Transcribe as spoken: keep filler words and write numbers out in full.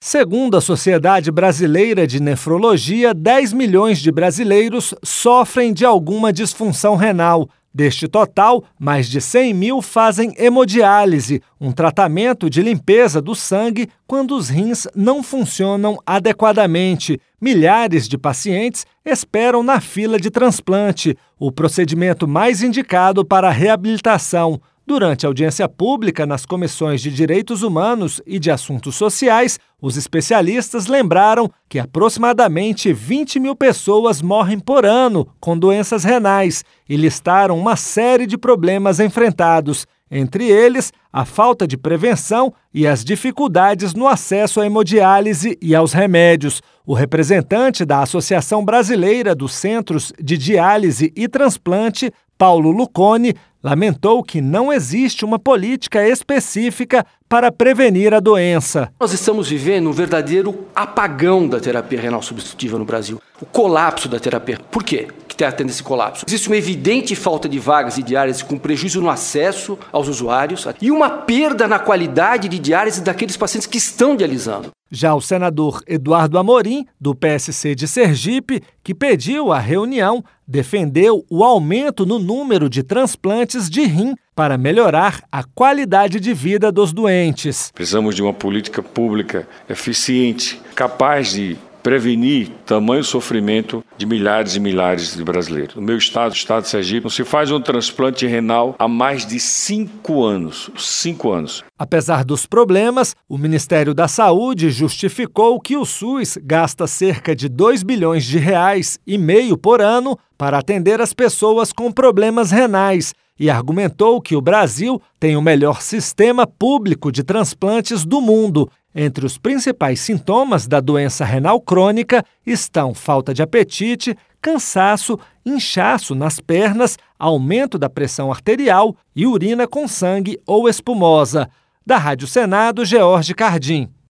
Segundo a Sociedade Brasileira de Nefrologia, dez milhões de brasileiros sofrem de alguma disfunção renal. Deste total, mais de cem mil fazem hemodiálise, um tratamento de limpeza do sangue quando os rins não funcionam adequadamente. Milhares de pacientes esperam na fila de transplante, o procedimento mais indicado para a reabilitação. Durante a audiência pública nas comissões de Direitos Humanos e de Assuntos Sociais, os especialistas lembraram que aproximadamente vinte mil pessoas morrem por ano com doenças renais e listaram uma série de problemas enfrentados, entre eles a falta de prevenção e as dificuldades no acesso à hemodiálise e aos remédios. O representante da Associação Brasileira dos Centros de Diálise e Transplante, Paulo Luconi, lamentou que não existe uma política específica para prevenir a doença. Nós estamos vivendo um verdadeiro apagão da terapia renal substitutiva no Brasil. O colapso da terapia. Por quê que está tendo esse colapso? Existe uma evidente falta de vagas de diálise com prejuízo no acesso aos usuários e uma perda na qualidade de diálise daqueles pacientes que estão dialisando. Já o senador Eduardo Amorim, do P S C de Sergipe, que pediu a reunião, defendeu o aumento no número de transplantes de rim para melhorar a qualidade de vida dos doentes. Precisamos de uma política pública eficiente, capaz de prevenir tamanho sofrimento de milhares e milhares de brasileiros. No meu estado, o estado de Sergipe, não se faz um transplante renal há mais de cinco anos. Cinco anos. Apesar dos problemas, o Ministério da Saúde justificou que o SUS gasta cerca de dois bilhões de reais e meio por ano para atender as pessoas com problemas renais e argumentou que o Brasil tem o melhor sistema público de transplantes do mundo. Entre os principais sintomas da doença renal crônica estão falta de apetite, cansaço, inchaço nas pernas, aumento da pressão arterial e urina com sangue ou espumosa. Da Rádio Senado, George Cardim.